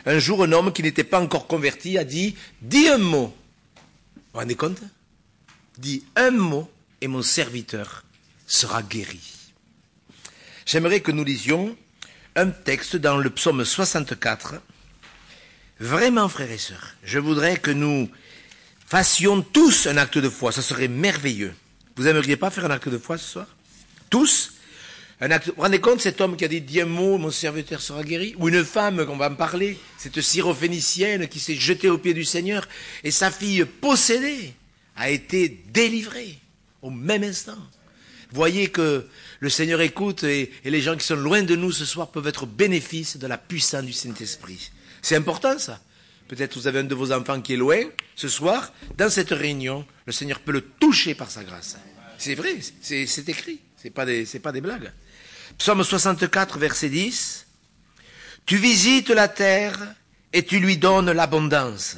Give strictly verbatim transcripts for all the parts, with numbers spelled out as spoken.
Un jour, un homme qui n'était pas encore converti a dit « Dis un mot ». Vous vous rendez compte? Dis un mot et mon serviteur sera guéri. J'aimerais que nous lisions un texte dans le psaume soixante-quatre. Vraiment, frères et sœurs, je voudrais que nous fassions tous un acte de foi. Ça serait merveilleux. Vous aimeriez pas faire un acte de foi ce soir? Tous? Un acte... Vous vous rendez compte, cet homme qui a dit « Dis un mot, mon serviteur sera guéri » ou une femme, qu'on va en parler, cette syrophénicienne qui s'est jetée aux pieds du Seigneur et sa fille possédée a été délivrée au même instant. Voyez que le Seigneur écoute et, et les gens qui sont loin de nous ce soir peuvent être au bénéfice de la puissance du Saint-Esprit. C'est important ça. Peut-être vous avez un de vos enfants qui est loin ce soir. Dans cette réunion, le Seigneur peut le toucher par sa grâce. C'est vrai, c'est, c'est écrit. C'est pas des, c'est pas des blagues. Psaume soixante-quatre, verset dix. Tu visites la terre et tu lui donnes l'abondance.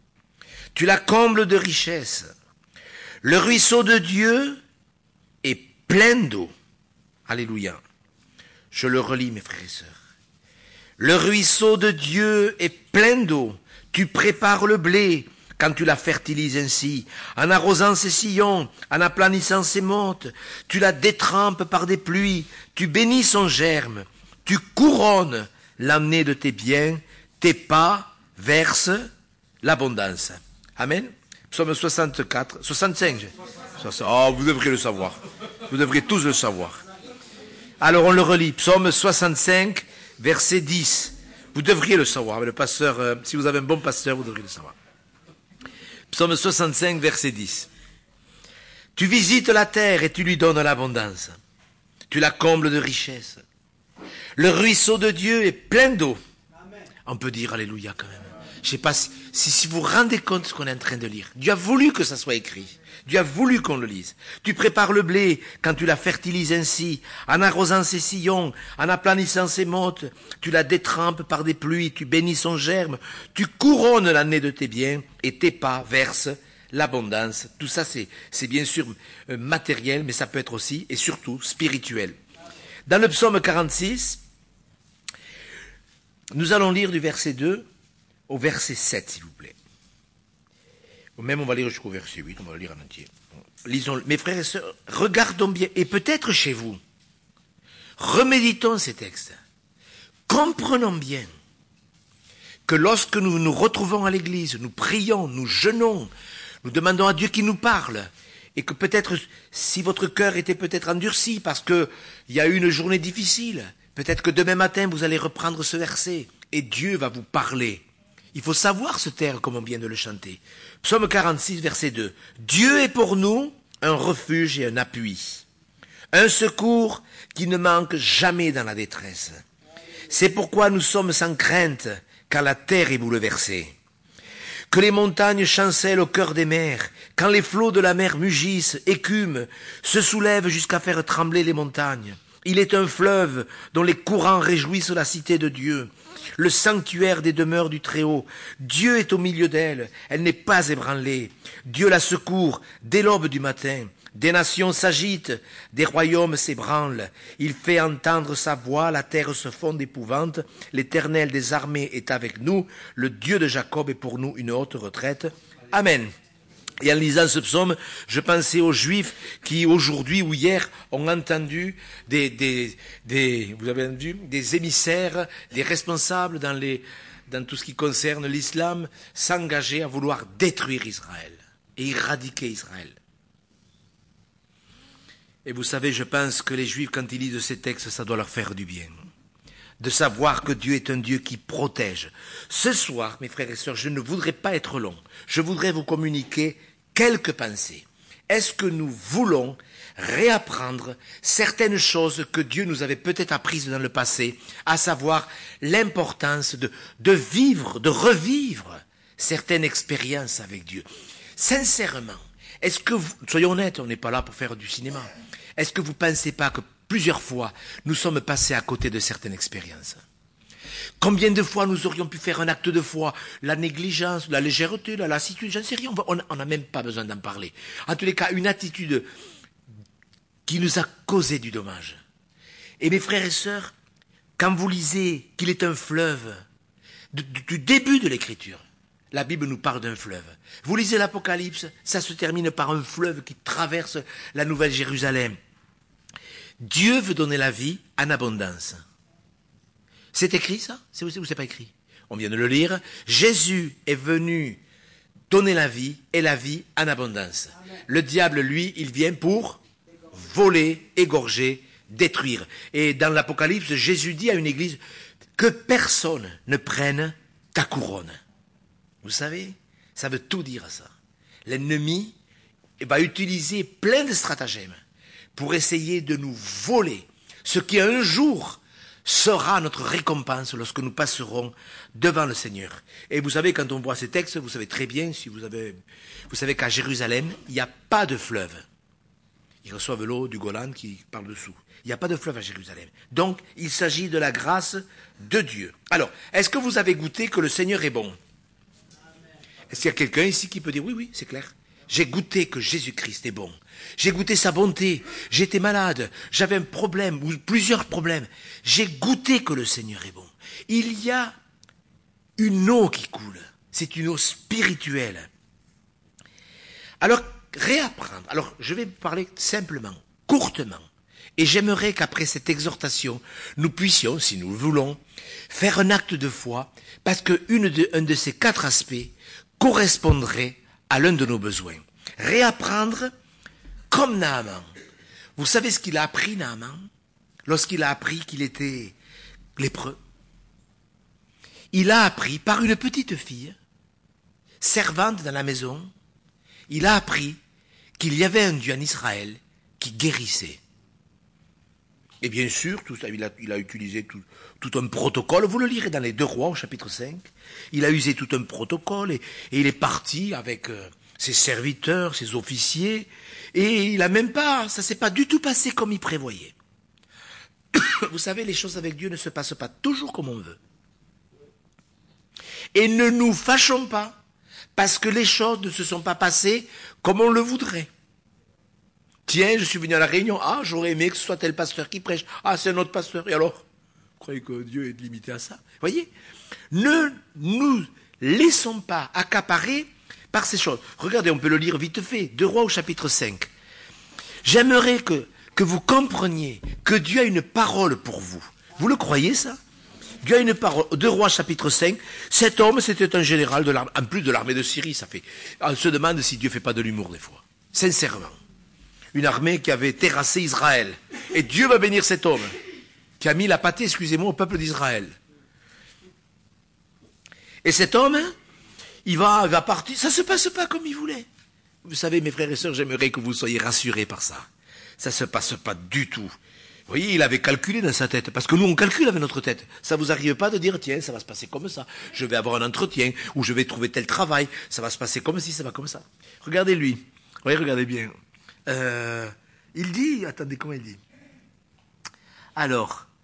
Tu la combles de richesses. Le ruisseau de Dieu est plein d'eau. Alléluia. Je le relis, mes frères et sœurs. Le ruisseau de Dieu est plein d'eau. Tu prépares le blé quand tu la fertilises ainsi, en arrosant ses sillons, en aplanissant ses montes. Tu la détrempes par des pluies. Tu bénis son germe. Tu couronnes l'année de tes biens. Tes pas versent l'abondance. Amen. Psaume soixante-quatre, soixante-cinq. Oh, vous devriez le savoir. Vous devriez tous le savoir. Alors on le relit. Psaume soixante-cinq, verset dix. Vous devriez le savoir. Le pasteur, euh, si vous avez un bon pasteur, vous devriez le savoir. Psaume soixante-cinq, verset dix. Tu visites la terre et tu lui donnes l'abondance. Tu la combles de richesses. Le ruisseau de Dieu est plein d'eau. On peut dire alléluia quand même. Je ne sais pas si, si, si vous vous rendez compte de ce qu'on est en train de lire. Dieu a voulu que ça soit écrit. Dieu a voulu qu'on le lise. Tu prépares le blé quand tu la fertilises ainsi, en arrosant ses sillons, en aplanissant ses montes. Tu la détrempes par des pluies, tu bénis son germe. Tu couronnes l'année de tes biens et tes pas versent l'abondance. Tout ça, c'est, c'est bien sûr euh, matériel, mais ça peut être aussi et surtout spirituel. Dans le psaume quarante-six, nous allons lire du verset deux au verset sept, s'il vous plaît. Ou même on va lire jusqu'au verset huit, on va le lire en entier. Lisons, mes frères et sœurs, regardons bien, et peut-être chez vous, reméditons ces textes. Comprenons bien que lorsque nous nous retrouvons à l'église, nous prions, nous jeûnons, nous demandons à Dieu qu'il nous parle, et que peut-être, si votre cœur était peut-être endurci parce qu'il y a eu une journée difficile, peut-être que demain matin vous allez reprendre ce verset, et Dieu va vous parler. Il faut savoir se taire comme on vient de le chanter. Psaume quarante-six, verset deux. Dieu est pour nous un refuge et un appui, un secours qui ne manque jamais dans la détresse. C'est pourquoi nous sommes sans crainte, car la terre est bouleversée. Que les montagnes chancellent au cœur des mers, quand les flots de la mer mugissent, écument, se soulèvent jusqu'à faire trembler les montagnes. Il est un fleuve dont les courants réjouissent la cité de Dieu, le sanctuaire des demeures du Très-Haut. Dieu est au milieu d'elle, elle n'est pas ébranlée. Dieu la secourt dès l'aube du matin. Des nations s'agitent, des royaumes s'ébranlent. Il fait entendre sa voix, la terre se fond d'épouvante. L'Éternel des armées est avec nous, le Dieu de Jacob est pour nous une haute retraite. Amen. Et en lisant ce psaume, je pensais aux Juifs qui aujourd'hui ou hier ont entendu des, des, des, vous avez entendu, des émissaires, des responsables dans, les, dans tout ce qui concerne l'islam, s'engager à vouloir détruire Israël et éradiquer Israël. Et vous savez, je pense que les Juifs, quand ils lisent ces textes, ça doit leur faire du bien. De savoir que Dieu est un Dieu qui protège. Ce soir, mes frères et sœurs, je ne voudrais pas être long. Je voudrais vous communiquer quelques pensées. Est-ce que nous voulons réapprendre certaines choses que Dieu nous avait peut-être apprises dans le passé, à savoir l'importance de, de vivre, de revivre certaines expériences avec Dieu. Sincèrement, est-ce que vous, soyons honnêtes, on n'est pas là pour faire du cinéma, est-ce que vous ne pensez pas que plusieurs fois, nous sommes passés à côté de certaines expériences? Combien de fois nous aurions pu faire un acte de foi? La négligence, la légèreté, la lassitude, j'en sais rien, on n'a même pas besoin d'en parler. En tous les cas, une attitude qui nous a causé du dommage. Et mes frères et sœurs, quand vous lisez qu'il est un fleuve du, du début de l'écriture, la Bible nous parle d'un fleuve. Vous lisez l'Apocalypse, ça se termine par un fleuve qui traverse la Nouvelle Jérusalem. Dieu veut donner la vie en abondance. C'est écrit ça? C'est ou c'est pas écrit? On vient de le lire. Jésus est venu donner la vie et la vie en abondance. Amen. Le diable, lui, il vient pour voler, égorger, détruire. Et dans l'Apocalypse, Jésus dit à une église que personne ne prenne ta couronne. Vous savez, ça veut tout dire ça. L'ennemi va utiliser plein de stratagèmes pour essayer de nous voler ce qui un jour sera notre récompense lorsque nous passerons devant le Seigneur. Et vous savez, quand on voit ces textes, vous savez très bien, si vous avez, vous savez qu'à Jérusalem, il n'y a pas de fleuve. Ils reçoivent l'eau du Golan qui parle dessous. Il n'y a pas de fleuve à Jérusalem. Donc, il s'agit de la grâce de Dieu. Alors, est-ce que vous avez goûté que le Seigneur est bon? Est-ce qu'il y a quelqu'un ici qui peut dire, oui, oui, c'est clair. J'ai goûté que Jésus-Christ est bon. J'ai goûté sa bonté. J'étais malade. J'avais un problème ou plusieurs problèmes. J'ai goûté que le Seigneur est bon. Il y a une eau qui coule. C'est une eau spirituelle. Alors, réapprendre. Alors, je vais parler simplement, courtement. Et j'aimerais qu'après cette exhortation, nous puissions, si nous le voulons, faire un acte de foi, parce qu'un de, un de ces quatre aspects correspondrait à l'un de nos besoins. Réapprendre comme Naaman. Vous savez ce qu'il a appris, Naaman, lorsqu'il a appris qu'il était lépreux? Il a appris par une petite fille, servante dans la maison, il a appris qu'il y avait un Dieu en Israël qui guérissait. Et bien sûr, tout ça, il, a, il a utilisé tout, tout un protocole. Vous le lirez dans les Deux Rois, au chapitre cinq. Il a usé tout un protocole et, et il est parti avec euh, ses serviteurs, ses officiers. Et il a même pas, ça s'est pas du tout passé comme il prévoyait. Vous savez, les choses avec Dieu ne se passent pas toujours comme on veut. Et ne nous fâchons pas parce que les choses ne se sont pas passées comme on le voudrait. Tiens, je suis venu à la réunion. Ah, j'aurais aimé que ce soit tel pasteur qui prêche. Ah, c'est un autre pasteur. Et alors? Vous croyez que Dieu est limité à ça? Voyez? Ne nous laissons pas accaparer par ces choses. Regardez, on peut le lire vite fait. Deux Rois au chapitre cinq. J'aimerais que, que vous compreniez que Dieu a une parole pour vous. Vous le croyez, ça? Dieu a une parole. Deux Rois chapitre cinq. Cet homme, c'était un général de l'armée, en plus de l'armée de Syrie, ça fait. On se demande si Dieu fait pas de l'humour des fois. Sincèrement. Une armée qui avait terrassé Israël. Et Dieu va bénir cet homme, qui a mis la pâtée, excusez-moi, au peuple d'Israël. Et cet homme, il va, il va partir, ça ne se passe pas comme il voulait. Vous savez, mes frères et sœurs, j'aimerais que vous soyez rassurés par ça. Ça ne se passe pas du tout. Vous voyez, il avait calculé dans sa tête, parce que nous, on calcule avec notre tête. Ça vous arrive pas de dire, tiens, ça va se passer comme ça. Je vais avoir un entretien, ou je vais trouver tel travail. Ça va se passer comme ci, ça va comme ça. Regardez lui. Oui, regardez bien. Euh, il dit, attendez, comment il dit? Alors,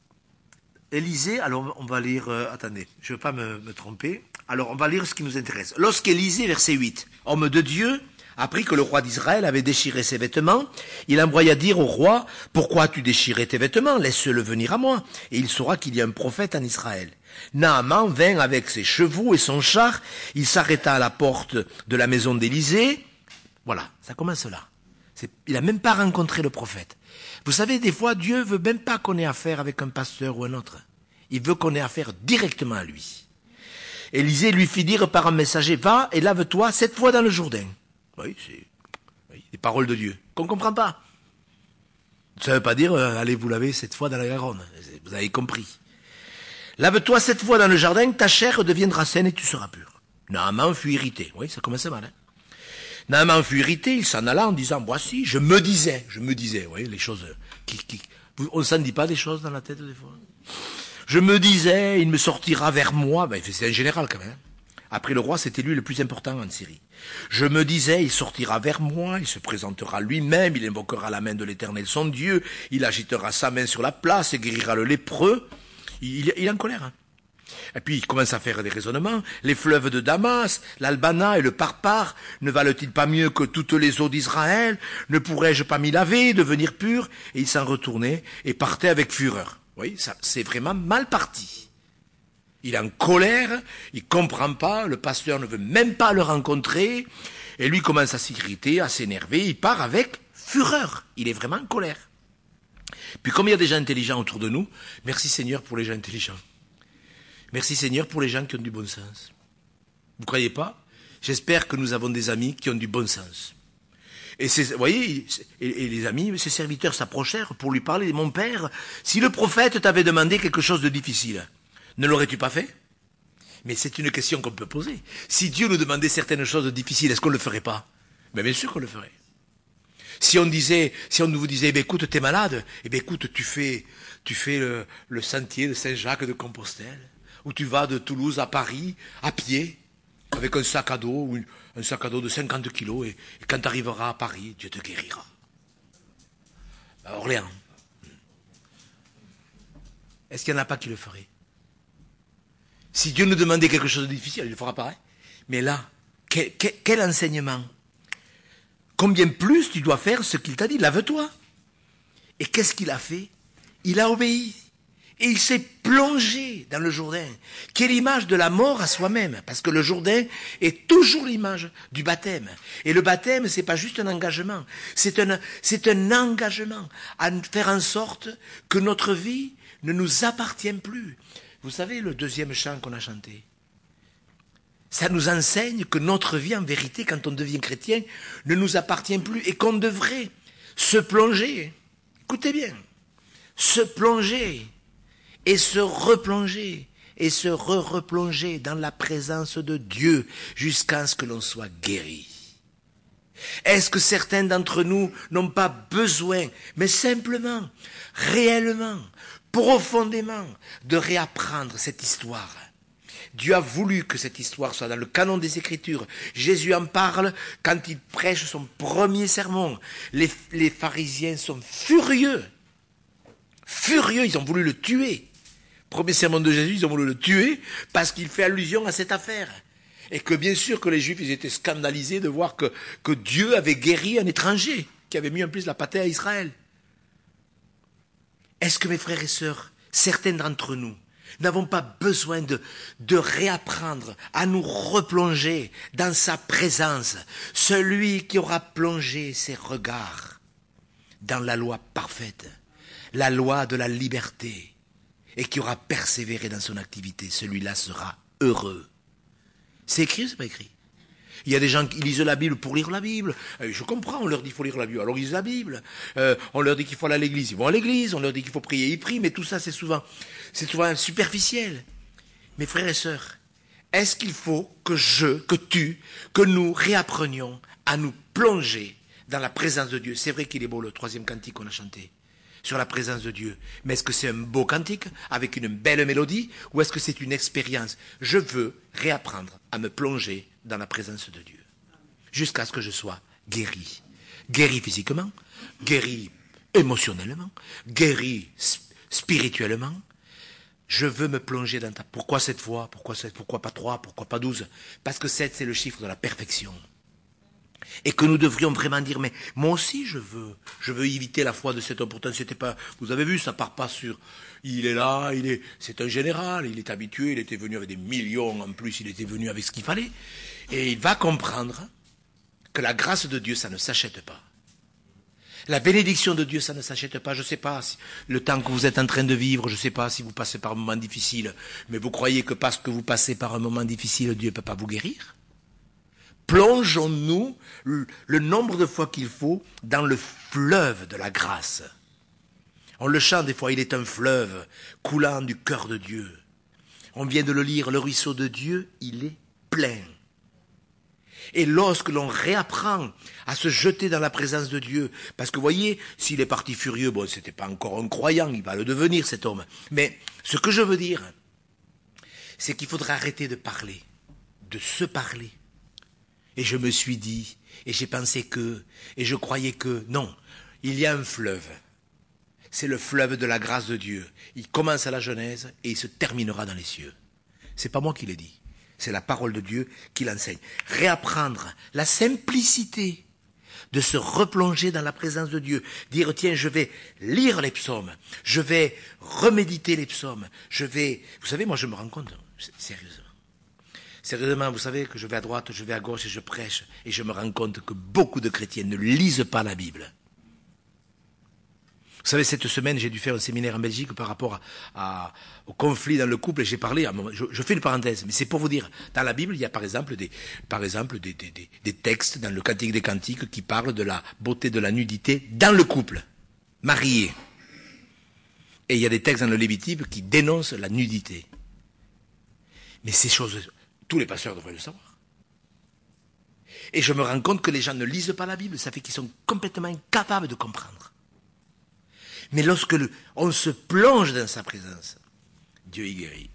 Élisée, alors on va lire, euh, attendez, je ne veux pas me, me tromper. Alors, on va lire ce qui nous intéresse. Lorsqu'Élisée, verset huit, homme de Dieu, apprit que le roi d'Israël avait déchiré ses vêtements, il envoya dire au roi, pourquoi as-tu déchiré tes vêtements? Laisse-le venir à moi, et il saura qu'il y a un prophète en Israël. Naaman vint avec ses chevaux et son char, il s'arrêta à la porte de la maison d'Élisée. Voilà, ça commence là. C'est, il n'a même pas rencontré le prophète. Vous savez, des fois, Dieu veut même pas qu'on ait affaire avec un pasteur ou un autre. Il veut qu'on ait affaire directement à lui. Élisée lui fit dire par un messager, va et lave-toi sept fois dans le Jourdain. Oui, c'est oui, les paroles de Dieu, qu'on ne comprend pas. Ça ne veut pas dire, euh, allez vous laver sept fois dans la Garonne. Vous avez compris. Lave-toi sept fois dans le jardin, ta chair deviendra saine et tu seras pur. Naaman fut irrité. Oui, ça commençait mal, hein. Naaman fut irrité, il s'en alla en disant, voici, je me disais, je me disais, vous voyez, les choses qui, qui, on ne s'en dit pas des choses dans la tête des fois. Je me disais, il me sortira vers moi, ben, c'est un général quand même. Après le roi, c'était lui le plus important en Syrie. Je me disais, il sortira vers moi, il se présentera lui-même, il invoquera la main de l'Éternel son Dieu, il agitera sa main sur la place et guérira le lépreux. Il, il, il est en colère, hein. Et puis il commence à faire des raisonnements. Les fleuves de Damas, l'Albana et le Parpar, ne valent-ils pas mieux que toutes les eaux d'Israël? Ne pourrais-je pas m'y laver, devenir pur? Et il s'en retournait et partait avec fureur. Oui, ça, c'est vraiment mal parti. Il est en colère, il comprend pas, le pasteur ne veut même pas le rencontrer, et lui commence à s'irriter, à s'énerver, il part avec fureur. Il est vraiment en colère. Puis comme il y a des gens intelligents autour de nous, merci Seigneur pour les gens intelligents. Merci Seigneur pour les gens qui ont du bon sens. Vous croyez pas? J'espère que nous avons des amis qui ont du bon sens. Et c'est, vous voyez, et, et les amis, ses serviteurs s'approchèrent pour lui parler. Mon père, si le prophète t'avait demandé quelque chose de difficile, ne l'aurais-tu pas fait? Mais c'est une question qu'on peut poser. Si Dieu nous demandait certaines choses difficiles, est-ce qu'on ne le ferait pas? Mais bien sûr qu'on le ferait. Si on disait, si on vous disait, eh bien, écoute, t'es malade, eh bien, écoute, tu fais, tu fais le, le sentier de Saint-Jacques de Compostelle, ou tu vas de Toulouse à Paris, à pied, avec un sac à dos, ou une, un sac à dos de cinquante kilos, et, et quand tu arriveras à Paris, Dieu te guérira. À Orléans. Est-ce qu'il n'y en a pas qui le feraient? Si Dieu nous demandait quelque chose de difficile, il le fera pareil. Mais là, quel, quel, quel enseignement? Combien plus tu dois faire ce qu'il t'a dit? Lave-toi. Et qu'est-ce qu'il a fait? Il a obéi. Et il s'est plongé dans le Jourdain. Quelle image de la mort à soi-même. Parce que le Jourdain est toujours l'image du baptême. Et le baptême, c'est pas juste un engagement. C'est un, c'est un engagement à faire en sorte que notre vie ne nous appartient plus. Vous savez, le deuxième chant qu'on a chanté, ça nous enseigne que notre vie, en vérité, quand on devient chrétien, ne nous appartient plus et qu'on devrait se plonger, écoutez bien, se plonger et se replonger et se re-replonger dans la présence de Dieu jusqu'à ce que l'on soit guéri. Est-ce que certains d'entre nous n'ont pas besoin, mais simplement, réellement, profondément, de réapprendre cette histoire? Dieu a voulu que cette histoire soit dans le canon des Écritures. Jésus en parle quand il prêche son premier sermon. Les, les pharisiens sont furieux. Furieux, ils ont voulu le tuer. Premier sermon de Jésus, ils ont voulu le tuer parce qu'il fait allusion à cette affaire. Et que bien sûr que les Juifs, ils étaient scandalisés de voir que, que Dieu avait guéri un étranger qui avait mis en plus la pâtée à Israël. Est-ce que mes frères et sœurs, certains d'entre nous, n'avons pas besoin de, de réapprendre à nous replonger dans sa présence, celui qui aura plongé ses regards dans la loi parfaite, la loi de la liberté, et qui aura persévéré dans son activité, celui-là sera heureux. C'est écrit ou c'est pas écrit? Il y a des gens qui lisent la Bible pour lire la Bible. Je comprends, on leur dit qu'il faut lire la Bible, alors ils lisent la Bible. Euh, on leur dit qu'il faut aller à l'église, ils vont à l'église. On leur dit qu'il faut prier, ils prient. Mais tout ça, c'est souvent, c'est souvent superficiel. Mes frères et sœurs, est-ce qu'il faut que je, que tu, que nous réapprenions à nous plonger dans la présence de Dieu? C'est vrai qu'il est beau le troisième cantique qu'on a chanté sur la présence de Dieu. Mais est-ce que c'est un beau cantique avec une belle mélodie ou est-ce que c'est une expérience? Je veux réapprendre à me plonger dans la présence de Dieu jusqu'à ce que je sois guéri. Guéri physiquement, guéri émotionnellement, guéri spirituellement. Je veux me plonger dans ta... Pourquoi sept fois? Pourquoi sept? Pourquoi pas trois? Pourquoi pas douze? Parce que sept, c'est le chiffre de la perfection. Et que nous devrions vraiment dire, mais moi aussi je veux, je veux éviter la foi de cet homme. Pourtant, c'était pas, vous avez vu, ça part pas sur, il est là, il est, c'est un général, il est habitué, il était venu avec des millions en plus, il était venu avec ce qu'il fallait. Et il va comprendre que la grâce de Dieu, ça ne s'achète pas. La bénédiction de Dieu, ça ne s'achète pas. Je ne sais pas si le temps que vous êtes en train de vivre, je ne sais pas si vous passez par un moment difficile, mais vous croyez que parce que vous passez par un moment difficile, Dieu ne peut pas vous guérir? Plongeons-nous le nombre de fois qu'il faut dans le fleuve de la grâce. On le chante des fois, il est un fleuve coulant du cœur de Dieu. On vient de le lire, le ruisseau de Dieu, il est plein. Et lorsque l'on réapprend à se jeter dans la présence de Dieu, parce que vous voyez, s'il est parti furieux, bon, c'était pas encore un croyant, il va le devenir cet homme. Mais ce que je veux dire, c'est qu'il faudra arrêter de parler, de se parler. Et je me suis dit, et j'ai pensé que, et je croyais que, non, il y a un fleuve. C'est le fleuve de la grâce de Dieu. Il commence à la Genèse et il se terminera dans les cieux. C'est pas moi qui l'ai dit. C'est la parole de Dieu qui l'enseigne. Réapprendre la simplicité, de se replonger dans la présence de Dieu, dire tiens, je vais lire les psaumes, je vais reméditer les psaumes, je vais... Vous savez, moi je me rends compte, sérieusement, sérieusement, vous savez que je vais à droite, je vais à gauche et je prêche, et je me rends compte que beaucoup de chrétiens ne lisent pas la Bible. Vous savez, cette semaine, j'ai dû faire un séminaire en Belgique par rapport à, à, au conflit dans le couple, et j'ai parlé, à un moment, je, je fais une parenthèse, mais c'est pour vous dire, dans la Bible, il y a par exemple des, par exemple des, des, des, des textes dans le Cantique des Cantiques qui parlent de la beauté de la nudité dans le couple, marié. Et il y a des textes dans le Lévitique qui dénoncent la nudité. Mais ces choses, tous les pasteurs devraient le savoir. Et je me rends compte que les gens ne lisent pas la Bible, ça fait qu'ils sont complètement incapables de comprendre. Mais lorsque le, on se plonge dans sa présence, Dieu y guérit.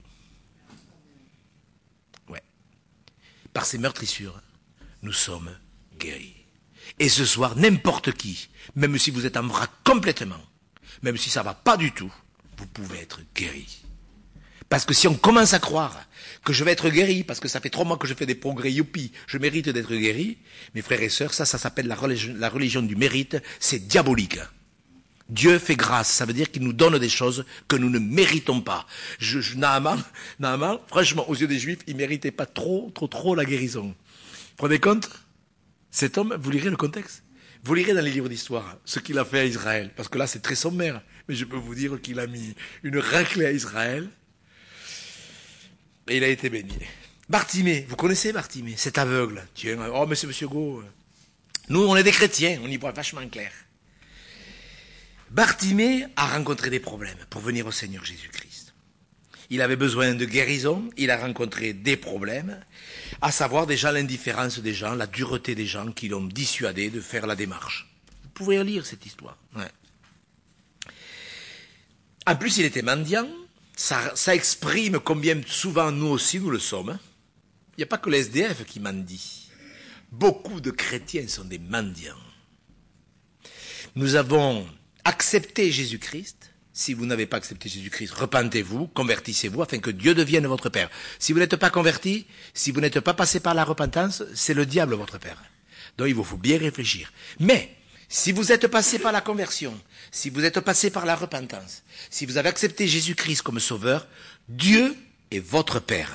Ouais. Par ses meurtrissures, nous sommes guéris. Et ce soir, n'importe qui, même si vous êtes en vrac complètement, même si ça ne va pas du tout, vous pouvez être guéri. Parce que si on commence à croire que je vais être guéri, parce que ça fait trois mois que je fais des progrès, youpi, je mérite d'être guéri, mes frères et sœurs, ça, ça s'appelle la religion, la religion du mérite, c'est diabolique. Dieu fait grâce, ça veut dire qu'il nous donne des choses que nous ne méritons pas. Je, je, Naaman, Naaman, franchement, aux yeux des Juifs, il ne méritait pas trop, trop, trop la guérison. Vous prenez compte? Cet homme, vous lirez le contexte. Vous lirez dans les livres d'histoire ce qu'il a fait à Israël, parce que là c'est très sommaire, mais je peux vous dire qu'il a mis une raclée à Israël, et il a été béni. Bartimée, vous connaissez Bartimée, cet aveugle. Tiens, oh mais c'est monsieur Go. Nous on est des chrétiens, on y voit vachement clair. Bartimée a rencontré des problèmes pour venir au Seigneur Jésus-Christ. Il avait besoin de guérison, il a rencontré des problèmes, à savoir déjà l'indifférence des gens, la dureté des gens qui l'ont dissuadé de faire la démarche. Vous pouvez lire cette histoire. Ouais. En plus, il était mendiant, ça, ça exprime combien souvent nous aussi nous le sommes. Il n'y a pas que les S D F qui mendient. Beaucoup de chrétiens sont des mendiants. Nous avons accepté Jésus-Christ. Si vous n'avez pas accepté Jésus-Christ, repentez-vous, convertissez-vous afin que Dieu devienne votre Père. Si vous n'êtes pas converti, si vous n'êtes pas passé par la repentance, c'est le diable votre Père. Donc il vous faut bien réfléchir. Mais, si vous êtes passé par la conversion, si vous êtes passé par la repentance, si vous avez accepté Jésus-Christ comme sauveur, Dieu est votre Père.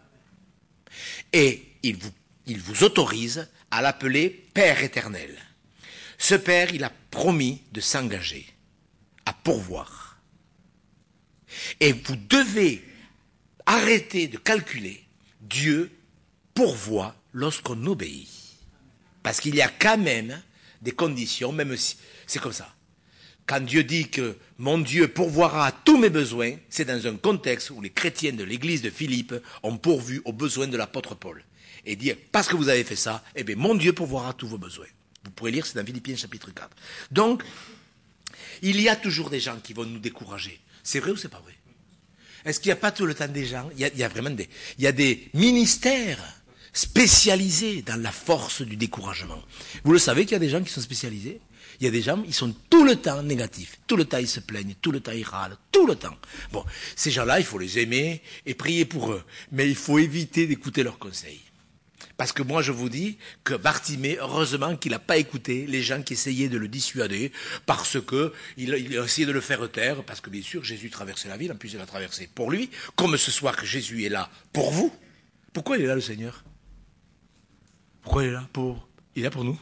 Et il vous, il vous autorise à l'appeler Père éternel. Ce Père, il a promis de s'engager à pourvoir. Et vous devez arrêter de calculer. Dieu pourvoit lorsqu'on obéit. Parce qu'il y a quand même des conditions, même si c'est comme ça. Quand Dieu dit que mon Dieu pourvoira à tous mes besoins, c'est dans un contexte où les chrétiens de l'église de Philippe ont pourvu aux besoins de l'apôtre Paul. Et dire, parce que vous avez fait ça, eh bien mon Dieu pourvoira à tous vos besoins. Vous pourrez lire, c'est dans Philippiens chapitre quatre. Donc, il y a toujours des gens qui vont nous décourager. C'est vrai ou c'est pas vrai? Est-ce qu'il n'y a pas tout le temps des gens, il y a, il y a vraiment des, il y a des ministères spécialisés dans la force du découragement. Vous le savez qu'il y a des gens qui sont spécialisés? Il y a des gens, ils sont tout le temps négatifs. Tout le temps, ils se plaignent. Tout le temps, ils râlent. Tout le temps. Bon, ces gens-là, il faut les aimer et prier pour eux. Mais il faut éviter d'écouter leurs conseils. Parce que moi, je vous dis que Bartimée, heureusement qu'il n'a pas écouté les gens qui essayaient de le dissuader parce que il, il a essayé de le faire taire, parce que bien sûr, Jésus traversait la ville, en plus il a traversé pour lui, comme ce soir que Jésus est là pour vous. Pourquoi il est là, le Seigneur? Pourquoi il est là pour... Il est là pour nous.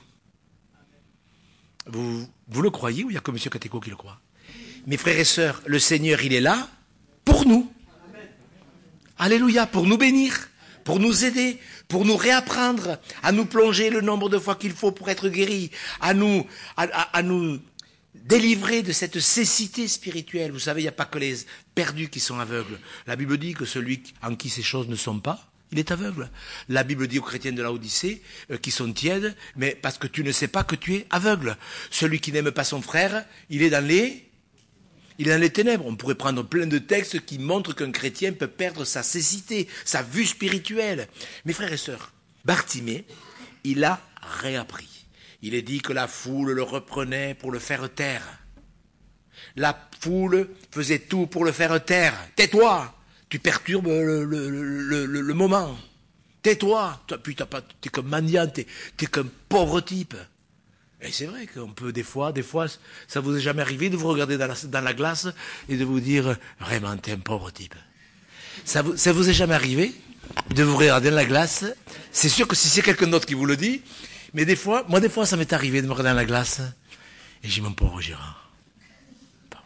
Vous, vous le croyez ou il n'y a que M. Catéco qui le croit? Mes frères et sœurs, le Seigneur, il est là pour nous. Alléluia, pour nous bénir, pour nous aider, pour nous réapprendre à nous plonger le nombre de fois qu'il faut pour être guéris, à nous, à, à, à nous délivrer de cette cécité spirituelle. Vous savez, il n'y a pas que les perdus qui sont aveugles. La Bible dit que celui en qui ces choses ne sont pas, il est aveugle. La Bible dit aux chrétiens de Laodicée euh, qui sont tièdes, mais parce que tu ne sais pas que tu es aveugle. Celui qui n'aime pas son frère, il est dans les, il est dans les ténèbres. On pourrait prendre plein de textes qui montrent qu'un chrétien peut perdre sa cécité, sa vue spirituelle. Mes frères et sœurs, Bartimée, il a réappris. Il est dit que la foule le reprenait pour le faire taire. La foule faisait tout pour le faire taire. Tais-toi! Tu perturbes le, le, le, le, le moment. Tais-toi. Puis t'as pas, t'es comme mendiant, t'es, t'es comme pauvre type. Et c'est vrai qu'on peut des fois, des fois, ça vous est jamais arrivé de vous regarder dans la, dans la glace et de vous dire, vraiment, t'es un pauvre type. Ça vous, ça vous est jamais arrivé de vous regarder dans la glace? C'est sûr que si c'est quelqu'un d'autre qui vous le dit, mais des fois, moi des fois ça m'est arrivé de me regarder dans la glace et j'ai mon pauvre Gérard. Pauvre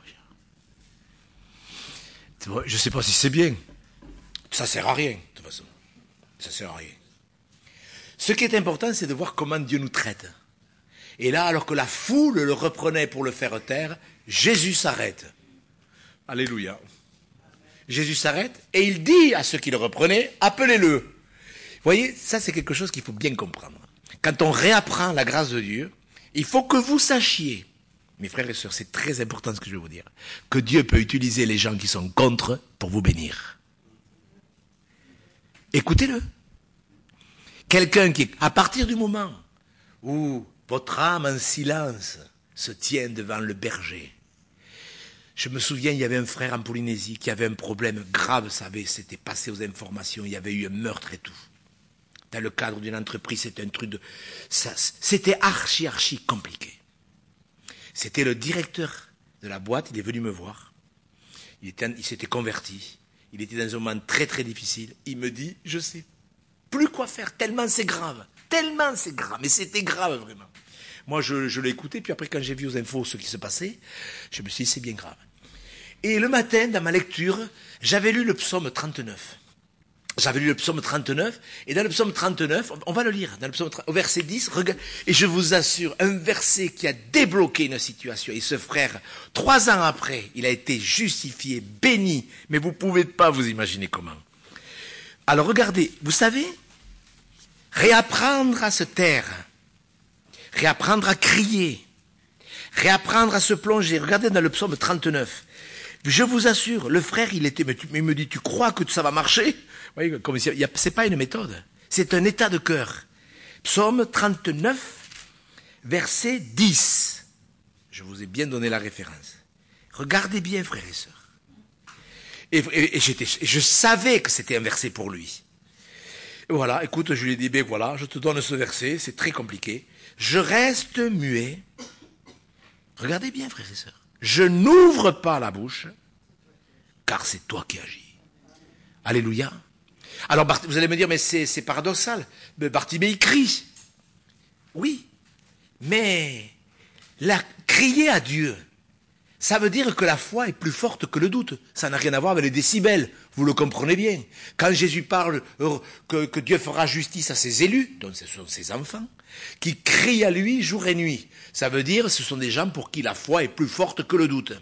Gérard. Je sais pas si c'est bien. Ça sert à rien, de toute façon. Ça sert à rien. Ce qui est important, c'est de voir comment Dieu nous traite. Et là, alors que la foule le reprenait pour le faire taire, Jésus s'arrête. Alléluia. Jésus s'arrête et il dit à ceux qui le reprenaient, appelez-le. Vous voyez, ça c'est quelque chose qu'il faut bien comprendre. Quand on réapprend la grâce de Dieu, il faut que vous sachiez, mes frères et sœurs, c'est très important ce que je vais vous dire, que Dieu peut utiliser les gens qui sont contre pour vous bénir. Écoutez-le. Quelqu'un qui, à partir du moment où votre âme en silence se tient devant le berger. Je me souviens, il y avait un frère en Polynésie qui avait un problème grave, ça avait, c'était passé aux informations, il y avait eu un meurtre et tout. Dans le cadre d'une entreprise, c'était un truc de... Ça, c'était archi, archi compliqué. C'était le directeur de la boîte, il est venu me voir. Il, était, il s'était converti. Il était dans un moment très très difficile. Il me dit, je sais plus quoi faire, tellement c'est grave. Tellement c'est grave, mais c'était grave vraiment. Moi je, je l'ai écouté, puis après quand j'ai vu aux infos ce qui se passait, je me suis dit c'est bien grave. Et le matin, dans ma lecture, j'avais lu le psaume trente-neuf. J'avais lu le psaume trente-neuf, et dans le psaume trente-neuf, on va le lire, dans le psaume trente, au verset dix, regarde, et je vous assure, un verset qui a débloqué une situation. Et ce frère, trois ans après, il a été justifié, béni, mais vous ne pouvez pas vous imaginer comment. Alors regardez, vous savez, réapprendre à se taire, réapprendre à crier, réapprendre à se plonger. Regardez dans le psaume trente-neuf. Je vous assure, le frère, il était, mais tu, il me dit, tu crois que ça va marcher? Vous voyez, comme il y a, c'est pas une méthode, c'est un état de cœur. Psaume trente-neuf, verset dix. Je vous ai bien donné la référence. Regardez bien, frères et sœurs. Et, et, et, j'étais, et je savais que c'était un verset pour lui. Et voilà, écoute, je lui ai dit, ben voilà, je te donne ce verset, c'est très compliqué. Je reste muet. Regardez bien, frères et sœurs. Je n'ouvre pas la bouche, car c'est toi qui agis. Alléluia. Alors, vous allez me dire, mais c'est, c'est paradoxal. Mais Bartimée, il crie. Oui. Mais, la, crier à Dieu, ça veut dire que la foi est plus forte que le doute. Ça n'a rien à voir avec les décibels. Vous le comprenez bien. Quand Jésus parle que, que Dieu fera justice à ses élus, donc ce sont ses enfants, qui crient à lui jour et nuit. Ça veut dire que ce sont des gens pour qui la foi est plus forte que le doute.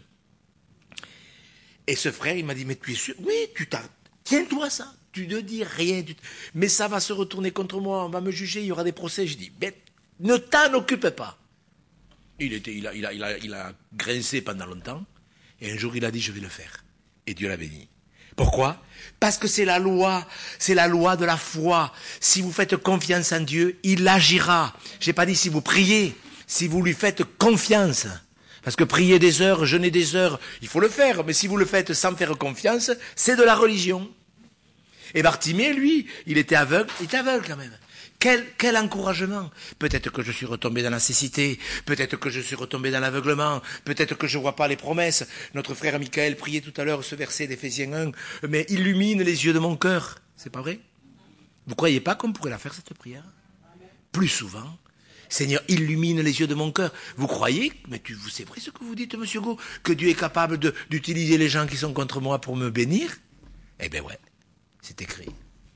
Et ce frère, il m'a dit, mais tu es sûr? Oui, tu t'as... Tiens-toi ça. Tu ne dis rien. Tu... Mais ça va se retourner contre moi. On va me juger. Il y aura des procès. Je dis, ben, ne t'en occupe pas. Il, était, il, a, il, a, il, a, il a grincé pendant longtemps. Et un jour, il a dit, je vais le faire. Et Dieu l'a béni. Pourquoi? Parce que c'est la loi, c'est la loi de la foi. Si vous faites confiance en Dieu, il agira. J'ai pas dit si vous priez, si vous lui faites confiance. Parce que prier des heures, jeûner des heures, il faut le faire. Mais si vous le faites sans faire confiance, c'est de la religion. Et Bartimée, lui, il était aveugle, il était aveugle quand même. Quel, quel encouragement. Peut-être que je suis retombé dans la cécité, peut-être que je suis retombé dans l'aveuglement, peut-être que je ne vois pas les promesses. Notre frère Michael priait tout à l'heure ce verset d'Éphésiens un, mais illumine les yeux de mon cœur. C'est pas vrai? Vous croyez pas qu'on pourrait la faire cette prière? Plus souvent. Seigneur, illumine les yeux de mon cœur. Vous croyez, mais tu, c'est vrai ce que vous dites, monsieur Go, que Dieu est capable de, d'utiliser les gens qui sont contre moi pour me bénir? Eh bien ouais, c'est écrit.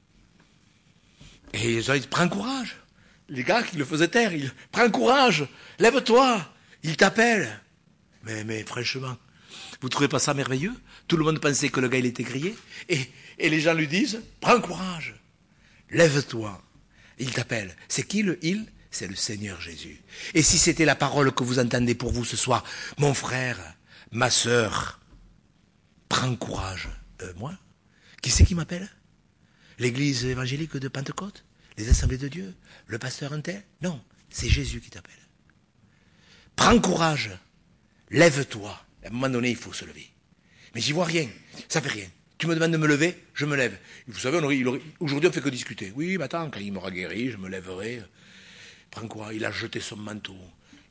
Et ils ont dit, prends courage. Les gars qui le faisaient taire, ils, prends courage, lève-toi, il t'appelle. Mais, mais franchement, vous trouvez pas ça merveilleux? Tout le monde pensait que le gars, il était grillé. Et, et les gens lui disent, prends courage, lève-toi, il t'appelle. C'est qui le il? C'est le Seigneur Jésus. Et si c'était la parole que vous entendez pour vous ce soir, mon frère, ma sœur, prends courage. Euh, moi? Qui c'est qui m'appelle? L'église évangélique de Pentecôte? Les assemblées de Dieu? Le pasteur Intel? Non, c'est Jésus qui t'appelle. Prends courage, lève-toi. À un moment donné, il faut se lever. Mais j'y vois rien, ça fait rien. Tu me demandes de me lever, je me lève. Vous savez, on aurait, il aurait, aujourd'hui on fait que discuter. Oui, mais attends, quand il m'aura guéri, je me lèverai. Prends courage, il a jeté son manteau.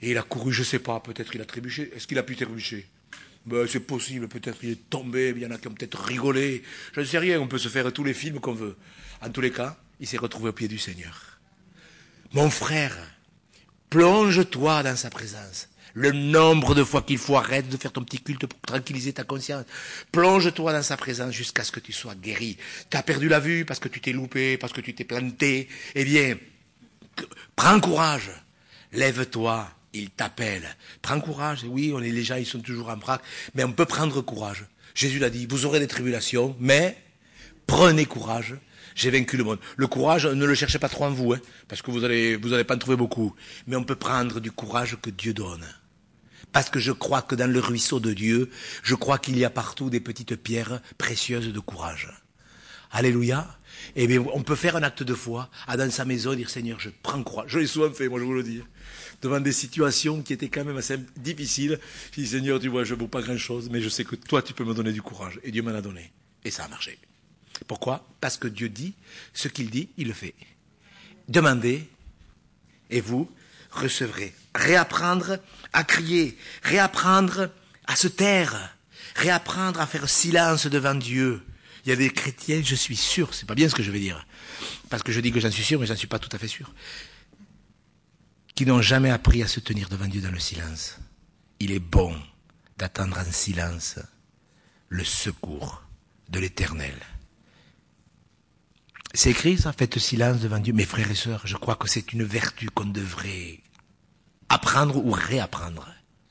Et il a couru, je ne sais pas, peut-être il a trébuché. Est-ce qu'il a pu trébucher? Ben, c'est possible, peut-être il est tombé, il y en a qui ont peut-être rigolé. Je ne sais rien, on peut se faire tous les films qu'on veut. En tous les cas, il s'est retrouvé au pied du Seigneur. Mon frère, plonge-toi dans sa présence. Le nombre de fois qu'il faut, arrête de faire ton petit culte pour tranquilliser ta conscience. Plonge-toi dans sa présence jusqu'à ce que tu sois guéri. Tu as perdu la vue parce que tu t'es loupé, parce que tu t'es planté. Eh bien, prends courage. Lève-toi, il t'appelle. Prends courage. Oui, on est, les gens, ils sont toujours en vrac, mais on peut prendre courage. Jésus l'a dit, vous aurez des tribulations, mais prenez courage. J'ai vaincu le monde. Le courage, ne le cherchez pas trop en vous, hein, parce que vous allez, vous allez pas en trouver beaucoup. Mais on peut prendre du courage que Dieu donne. Parce que je crois que dans le ruisseau de Dieu, je crois qu'il y a partout des petites pierres précieuses de courage. Alléluia. Et bien, on peut faire un acte de foi, à dans sa maison, dire Seigneur, je prends courage. Je l'ai souvent fait, moi je vous le dis. Devant des situations qui étaient quand même assez difficiles, je dis Seigneur, tu vois, je ne vaux pas grand chose, mais je sais que toi, tu peux me donner du courage. Et Dieu m'en a donné. Et ça a marché. Pourquoi? Parce que Dieu dit, ce qu'il dit, il le fait. Demandez, et vous recevrez. Réapprendre à crier, réapprendre à se taire, réapprendre à faire silence devant Dieu. Il y a des chrétiens, je suis sûr, c'est pas bien ce que je vais dire, parce que je dis que j'en suis sûr, mais j'en suis pas tout à fait sûr, qui n'ont jamais appris à se tenir devant Dieu dans le silence. Il est bon d'attendre en silence le secours de l'Éternel. C'est écrit ça, faites silence devant Dieu. Mes frères et sœurs, je crois que c'est une vertu qu'on devrait apprendre ou réapprendre.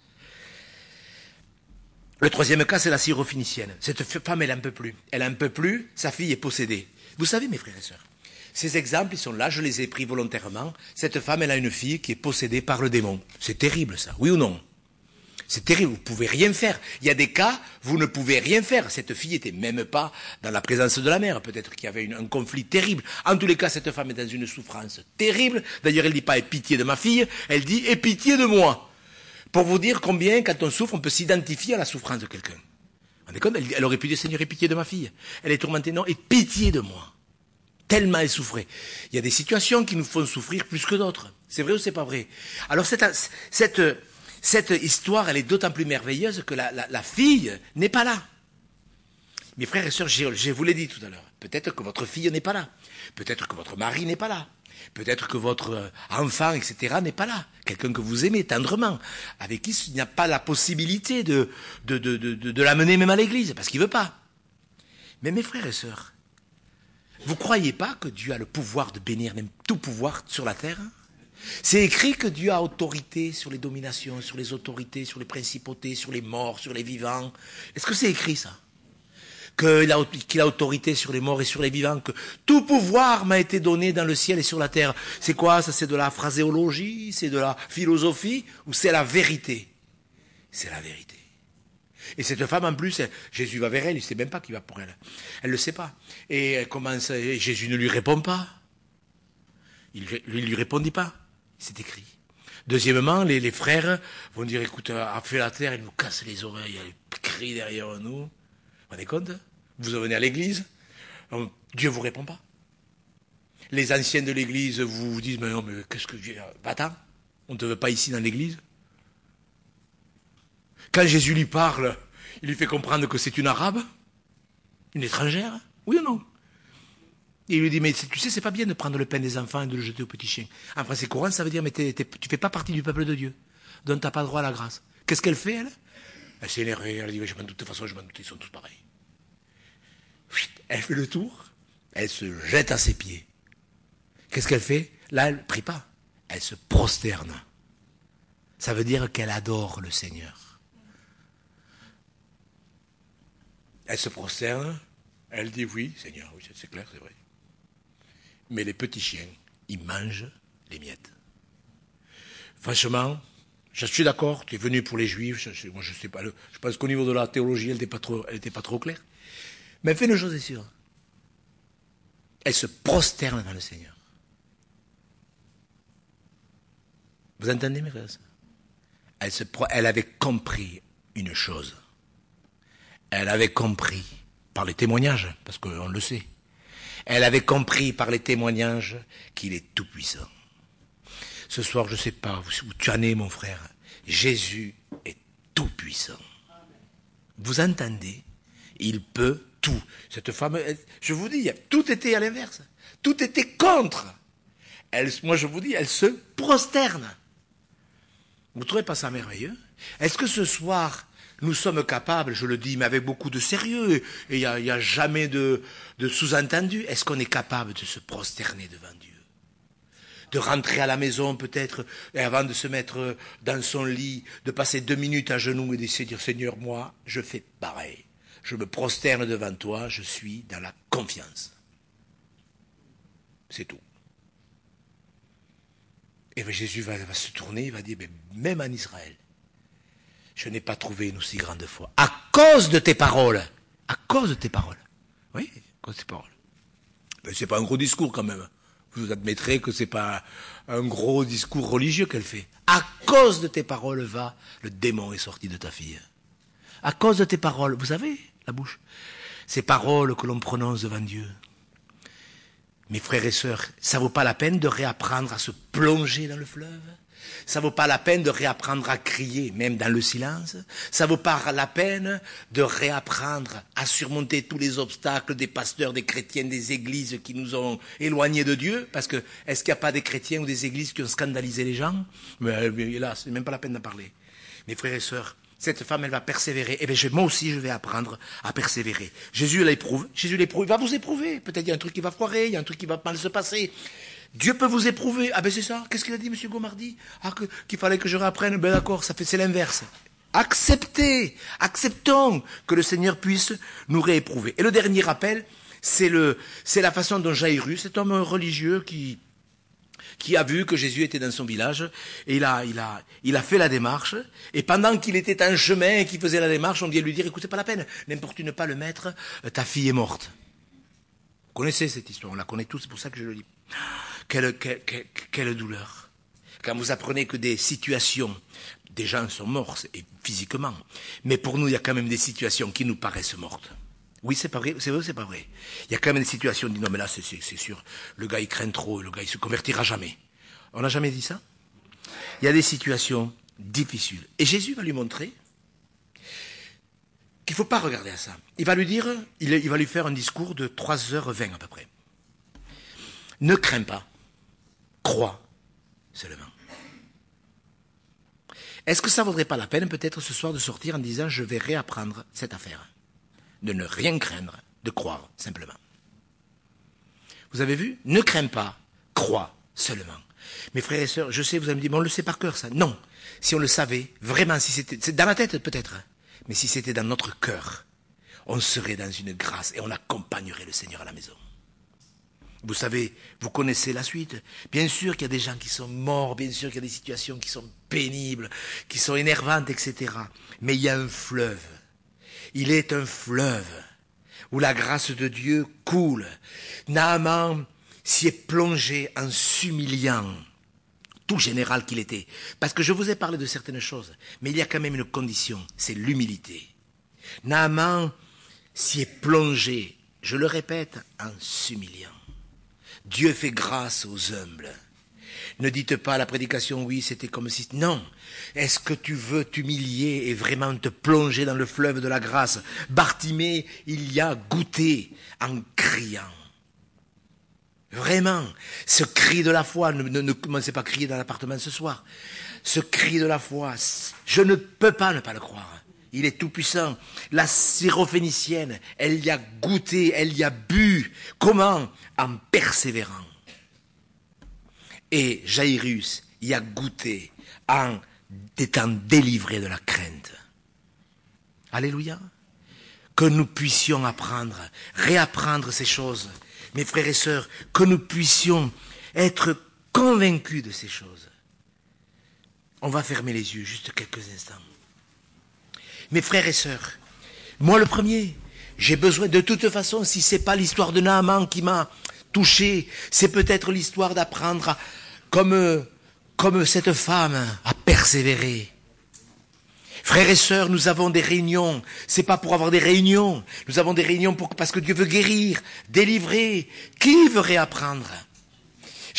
Le troisième cas, c'est la syrophénicienne. Cette femme, elle en peut plus. Elle en peut plus, sa fille est possédée. Vous savez, mes frères et sœurs, ces exemples, ils sont là, je les ai pris volontairement. Cette femme, elle a une fille qui est possédée par le démon. C'est terrible, ça, oui ou non? C'est terrible, vous ne pouvez rien faire. Il y a des cas, vous ne pouvez rien faire. Cette fille n'était même pas dans la présence de la mère. Peut-être qu'il y avait une, un conflit terrible. En tous les cas, cette femme est dans une souffrance terrible. D'ailleurs, elle ne dit pas « aie pitié de ma fille », elle dit « aie pitié de moi ». Pour vous dire combien, quand on souffre, on peut s'identifier à la souffrance de quelqu'un. On est comme, elle, elle aurait pu dire « Seigneur, aie pitié de ma fille ». Elle est tourmentée, non, aie pitié de moi. Tellement elle souffrait. Il y a des situations qui nous font souffrir plus que d'autres. C'est vrai ou c'est pas vrai? Alors cette... cette Cette histoire, elle est d'autant plus merveilleuse que la, la, la fille n'est pas là. Mes frères et sœurs, je, je vous l'ai dit tout à l'heure, peut-être que votre fille n'est pas là. Peut-être que votre mari n'est pas là. Peut-être que votre enfant, et cetera, n'est pas là. Quelqu'un que vous aimez tendrement, avec qui il n'y a pas la possibilité de, de, de, de, de, de l'amener même à l'église, parce qu'il ne veut pas. Mais mes frères et sœurs, vous ne croyez pas que Dieu a le pouvoir de bénir même tout pouvoir sur la terre? C'est écrit que Dieu a autorité sur les dominations, sur les autorités, sur les principautés, sur les morts, sur les vivants. Est-ce que c'est écrit ça? Qu'il a, qu'il a autorité sur les morts et sur les vivants, que tout pouvoir m'a été donné dans le ciel et sur la terre. C'est quoi ça? C'est de la phraséologie? C'est de la philosophie? Ou c'est la vérité? C'est la vérité. Et cette femme, en plus, elle, Jésus va vers elle, il ne sait même pas qu'il va pour elle. Elle ne le sait pas. Et elle commence, et Jésus ne lui répond pas. Il ne lui répondit pas. C'est écrit. Deuxièmement, les, les frères vont dire, écoute, a fait la terre, il nous casse les oreilles, il crie derrière nous. Vous vous rendez compte? Vous venez à l'église, Dieu ne vous répond pas. Les anciens de l'église vous, vous disent, mais non, mais qu'est-ce que Dieu... Va-t'en, on ne te veut pas ici dans l'église. Quand Jésus lui parle, il lui fait comprendre que c'est une arabe, une étrangère, oui ou non? Et il lui dit, mais tu sais, c'est pas bien de prendre le pain des enfants et de le jeter aux petits chiens. En français courant, ça veut dire, mais t'es, t'es, tu fais pas partie du peuple de Dieu. Donc t'as pas droit à la grâce. Qu'est-ce qu'elle fait, elle? Elle s'est énervée, elle dit, mais je m'en doute, de toute façon, je m'en doute, ils sont tous pareils. Elle fait le tour, elle se jette à ses pieds. Qu'est-ce qu'elle fait? Là, elle ne prie pas. Elle se prosterne. Ça veut dire qu'elle adore le Seigneur. Elle se prosterne, elle dit, oui, Seigneur, oui, c'est clair, c'est vrai. Mais les petits chiens, ils mangent les miettes. Franchement, je suis d'accord, tu es venu pour les Juifs, je, moi je sais pas, le, je pense qu'au niveau de la théologie, elle n'était pas trop, elle n'était pas trop claire. Mais elle fait une chose est sûre. Elle se prosterne devant le Seigneur. Vous entendez, mes frères? Elle, se, elle avait compris une chose. Elle avait compris, par les témoignages, parce qu'on le sait, elle avait compris par les témoignages qu'il est tout-puissant. Ce soir, je ne sais pas où tu en es, mon frère. Jésus est tout puissant. Vous entendez? Il peut tout. Cette femme, elle, je vous dis, tout était à l'inverse. Tout était contre. Elle, moi, je vous dis, elle se prosterne. Vous ne trouvez pas ça merveilleux? Est-ce que ce soir, nous sommes capables, je le dis, mais avec beaucoup de sérieux, et il n'y a, y a jamais de, de sous-entendu, est-ce qu'on est capable de se prosterner devant Dieu? De rentrer à la maison peut-être, et avant de se mettre dans son lit, de passer deux minutes à genoux et d'essayer de dire, Seigneur, moi, je fais pareil. Je me prosterne devant toi, je suis dans la confiance. C'est tout. Et bien Jésus va, va se tourner, il va dire, même en Israël, je n'ai pas trouvé une aussi grande foi. À cause de tes paroles. À cause de tes paroles. Oui, à cause de tes paroles. Mais c'est pas un gros discours quand même. Vous admettrez que c'est pas un gros discours religieux qu'elle fait. À cause de tes paroles, va, le démon est sorti de ta fille. À cause de tes paroles, vous savez, la bouche, ces paroles que l'on prononce devant Dieu. Mes frères et sœurs, ça vaut pas la peine de réapprendre à se plonger dans le fleuve. Ça vaut pas la peine de réapprendre à crier, même dans le silence. Ça vaut pas la peine de réapprendre à surmonter tous les obstacles des pasteurs, des chrétiens, des églises qui nous ont éloignés de Dieu. Parce que, est-ce qu'il n'y a pas des chrétiens ou des églises qui ont scandalisé les gens? Mais, mais là, c'est même pas la peine d'en parler. Mes frères et sœurs, cette femme, elle va persévérer. Eh bien, moi aussi, je vais apprendre à persévérer. Jésus l'éprouve. Jésus l'éprouve. Il va vous éprouver. Peut-être il y a un truc qui va foirer, il y a un truc qui va mal se passer. Dieu peut vous éprouver. Ah ben c'est ça. Qu'est-ce qu'il a dit, M. Gomardi? Ah, que, qu'il fallait que je réapprenne. Ben d'accord, ça fait, c'est l'inverse. Acceptez, acceptons que le Seigneur puisse nous rééprouver. Et le dernier rappel, c'est le, c'est la façon dont Jairus, cet homme religieux qui, qui a vu que Jésus était dans son village, et il a, il a, il a fait la démarche, et pendant qu'il était en chemin et qu'il faisait la démarche, on vient lui dire, écoutez, pas la peine, n'importune pas le maître, ta fille est morte. Vous connaissez cette histoire, on la connaît tous, c'est pour ça que je le dis. Quelle, quelle, quelle, quelle douleur. Quand vous apprenez que des situations, des gens sont morts, et physiquement, mais pour nous, il y a quand même des situations qui nous paraissent mortes. Oui, c'est pas vrai, c'est vrai ou c'est pas vrai? Il y a quand même des situations où on dit, non mais là, c'est, c'est, c'est sûr, le gars il craint trop, le gars il se convertira jamais. On n'a jamais dit ça? Il y a des situations difficiles. Et Jésus va lui montrer qu'il ne faut pas regarder à ça. Il va lui dire, il, il va lui faire un discours de trois heures vingt à peu près. Ne crains pas, crois seulement. Est-ce que ça ne vaudrait pas la peine peut-être ce soir de sortir en disant, je vais réapprendre cette affaire? De ne rien craindre, de croire simplement. Vous avez vu? Ne crains pas, crois seulement. Mes frères et sœurs, je sais, vous allez me dire, mais on le sait par cœur ça. Non, si on le savait, vraiment, si c'était, c'est dans la tête peut-être, mais si c'était dans notre cœur, on serait dans une grâce et on accompagnerait le Seigneur à la maison. Vous savez, vous connaissez la suite. Bien sûr qu'il y a des gens qui sont morts, bien sûr qu'il y a des situations qui sont pénibles, qui sont énervantes, et cetera. Mais il y a un fleuve. Il est un fleuve où la grâce de Dieu coule. Naaman s'y est plongé en s'humiliant, tout général qu'il était. Parce que je vous ai parlé de certaines choses, mais il y a quand même une condition, c'est l'humilité. Naaman s'y est plongé, je le répète, en s'humiliant. Dieu fait grâce aux humbles. Ne dites pas à la prédication, oui, c'était comme si... Non. Est-ce que tu veux t'humilier et vraiment te plonger dans le fleuve de la grâce? Bartimée, il y a goûté en criant. Vraiment. Ce cri de la foi, ne, ne, ne commencez pas à crier dans l'appartement ce soir. Ce cri de la foi, je ne peux pas ne pas le croire. Il est tout puissant. La syrophénicienne, elle y a goûté, elle y a bu. Comment? En persévérant. Et Jairus y a goûté en étant délivré de la crainte. Alléluia. Que nous puissions apprendre, réapprendre ces choses. Mes frères et sœurs, que nous puissions être convaincus de ces choses. On va fermer les yeux juste quelques instants. Mes frères et sœurs, moi le premier, j'ai besoin de toute façon, si c'est pas l'histoire de Naaman qui m'a touché, c'est peut-être l'histoire d'apprendre à, comme, comme cette femme à persévérer. Frères et sœurs, nous avons des réunions, c'est pas pour avoir des réunions, nous avons des réunions pour, parce que Dieu veut guérir, délivrer. Qui veut réapprendre?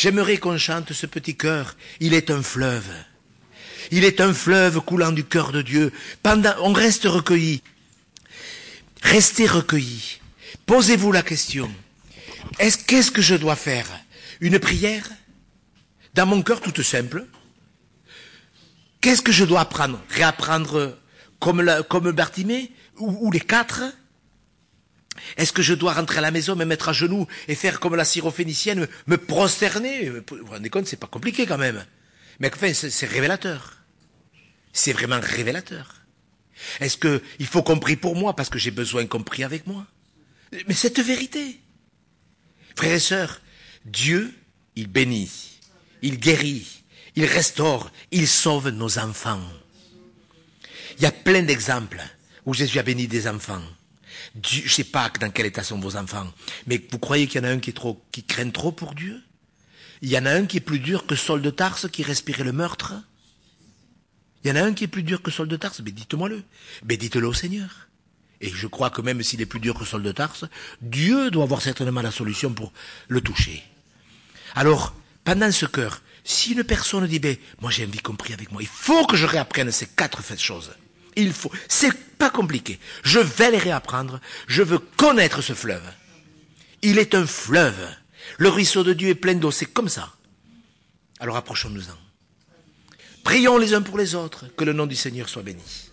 J'aimerais qu'on chante ce petit chœur. Il est un fleuve. Il est un fleuve coulant du cœur de Dieu. Pendant, on reste recueilli. Restez recueillis. Posez-vous la question. Est-ce, qu'est-ce que je dois faire? Une prière? Dans mon cœur, toute simple. Qu'est-ce que je dois apprendre? Réapprendre comme, la, comme Bartimée? Ou, ou les quatre? Est-ce que je dois rentrer à la maison, me mettre à genoux et faire comme la syrophénicienne, me, me prosterner? Vous vous rendez compte, c'est pas compliqué quand même. Mais enfin, c'est, c'est révélateur. C'est vraiment révélateur. Est-ce que il faut qu'on prie pour moi parce que j'ai besoin qu'on prie avec moi? Mais cette vérité. Frères et sœurs, Dieu, il bénit, il guérit, il restaure, il sauve nos enfants. Il y a plein d'exemples où Jésus a béni des enfants. Dieu, je ne sais pas dans quel état sont vos enfants, mais vous croyez qu'il y en a un qui est trop, qui craint trop pour Dieu? Il y en a un qui est plus dur que Saul de Tarse qui respirait le meurtre? Il y en a un qui est plus dur que Saul de Tarse? Mais dites-moi-le. Mais dites-le au Seigneur. Et je crois que même s'il est plus dur que Saul de Tarse, Dieu doit avoir certainement la solution pour le toucher. Alors, pendant ce cœur, si une personne dit, ben, moi j'ai envie qu'on prie avec moi, il faut que je réapprenne ces quatre choses. Il faut. C'est pas compliqué. Je vais les réapprendre. Je veux connaître ce fleuve. Il est un fleuve. Le ruisseau de Dieu est plein d'eau. C'est comme ça. Alors approchons-nous-en. Prions les uns pour les autres. Que le nom du Seigneur soit béni.